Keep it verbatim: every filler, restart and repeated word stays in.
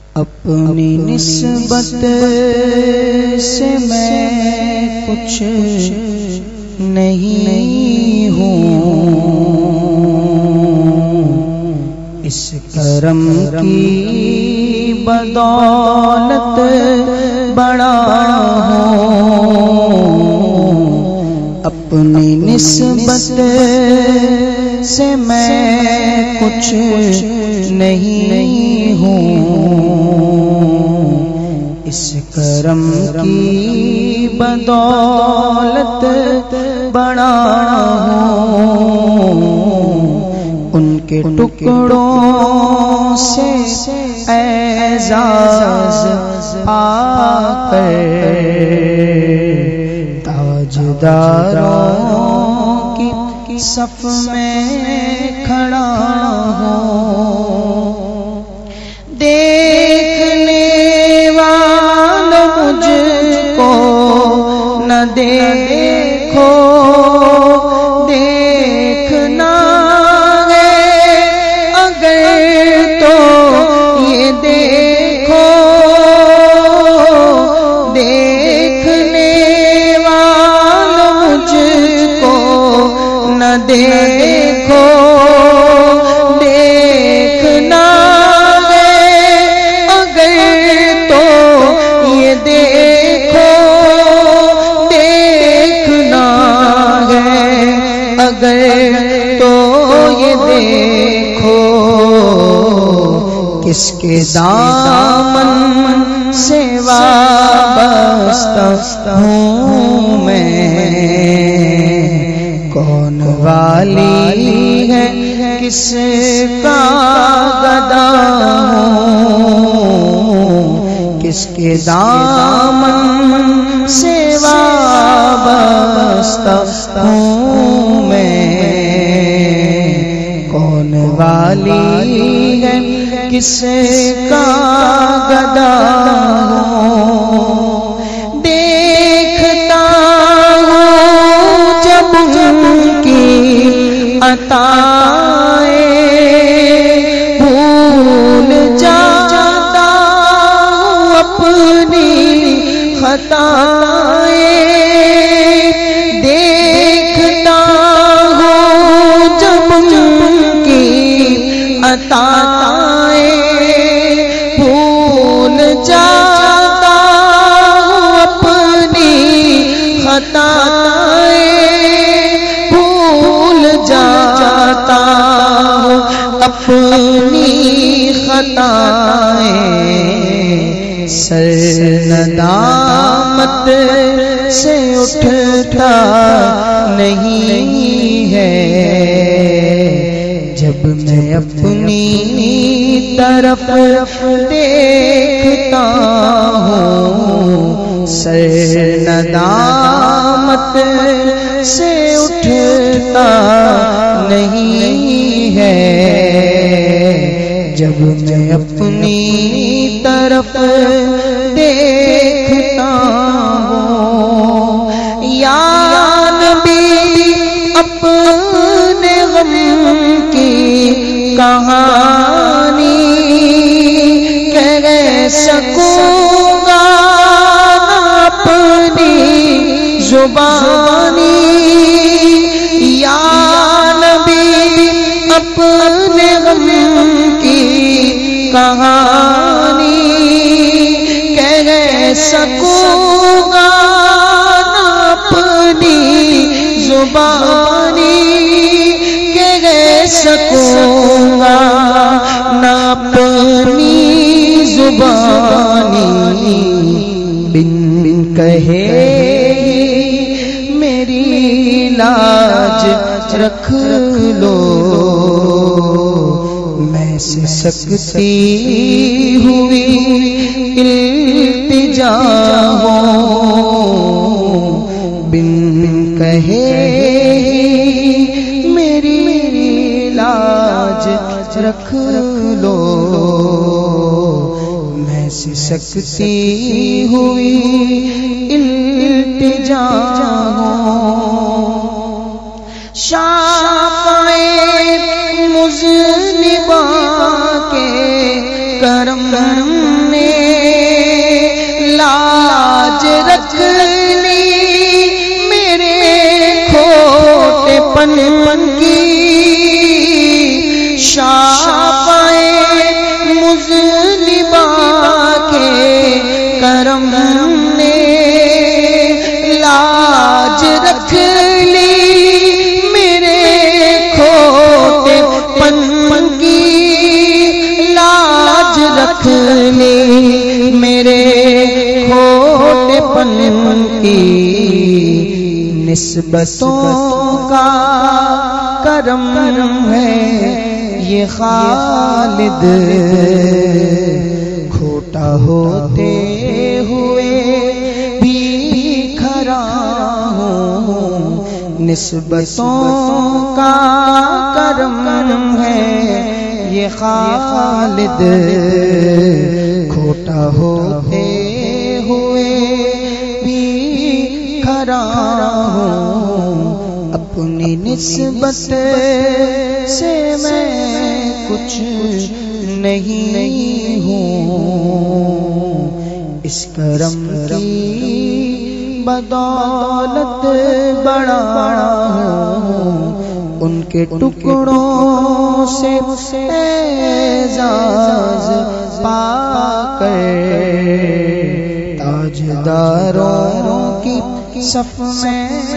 اپنی نسبت سے میں کچھ نہیں ہوں، اس کرم کی بدولت بڑا ہوں، اپنی نسبت سے میں کچھ نہیں ہوں، اس کرم کی بدولت بڑا ہوں، ان کے ٹکڑوں سے اعزاز پا کر تاجداروں کی صف میں کھڑا ہوں، دیکھنے والوں مجھ کو نہ دیکھو، دیکھنا ہے اگر تو یہ دیکھو، دیکھنے والوں مجھ کو نہ دیکھو، دیکھنا دیکھو کس کے دامن سے وابستہ ہوں میں، کون والی ہے کس کا گدا ہوں، کس کے دامن سے وابستہ ہوں میں، کون والی ہے کس کا گدا ہوں، دیکھتا ہوں جب ان کی عطائیں بھول جاتا ہوں اپنی خطائیں، دیکھتا ہوں جب ان کی عطائیں بھول جاتا ہوں اپنی خطائیں بھول جاتا ہوں اپنی خطائیں، سر ندامت سے اٹھتا نہیں ہے، جب میں اپنی طرف دیکھتا ہوں، سر ندامت سے اٹھتا نہیں ہے، جب میں اپنی طرف دیکھتا ہوں، یا نبی اپنے غم کی کہانی کہہ سکوں گا نہ اپنی زبانی، یا نبی اپنے غم کی کہانی کہہ سکوں گا نہ اپنی زبانی، کہہ سکوں گا نہ اپنی زبانی، بن بن کہے میری لاج رکھ لو، میں سے سکتی ہوئی التجا ہوں، بن کہے میری لاج رکھ لو، میں سے سکتی ہوئی التجا ہوں، شافعِ مذنبہ کے کرم نے لاج رکھ لی میرے کھوٹے پن پن کی شافائے مذنبہ کے کرم نے لاج رکھ لی میرے کھوٹے پن پن کی لاج رکھ لی میرے کھوٹے پن کی نسبتوں کا کرم ہے یہ خالد کھوٹا ہوتے ہوئے بھی کھرا ہوں نسبتوں کا کرم ہے یہ خالد کھوٹا ہوتے ہوئے بھی کھرا ہوں اپنی نسبت سے میں کچھ نہیں ہوں اس کرم کی بدولت بڑا ہوں ان کے ٹکڑوں سے اعزاز پا کر تاجداروں کی صف میں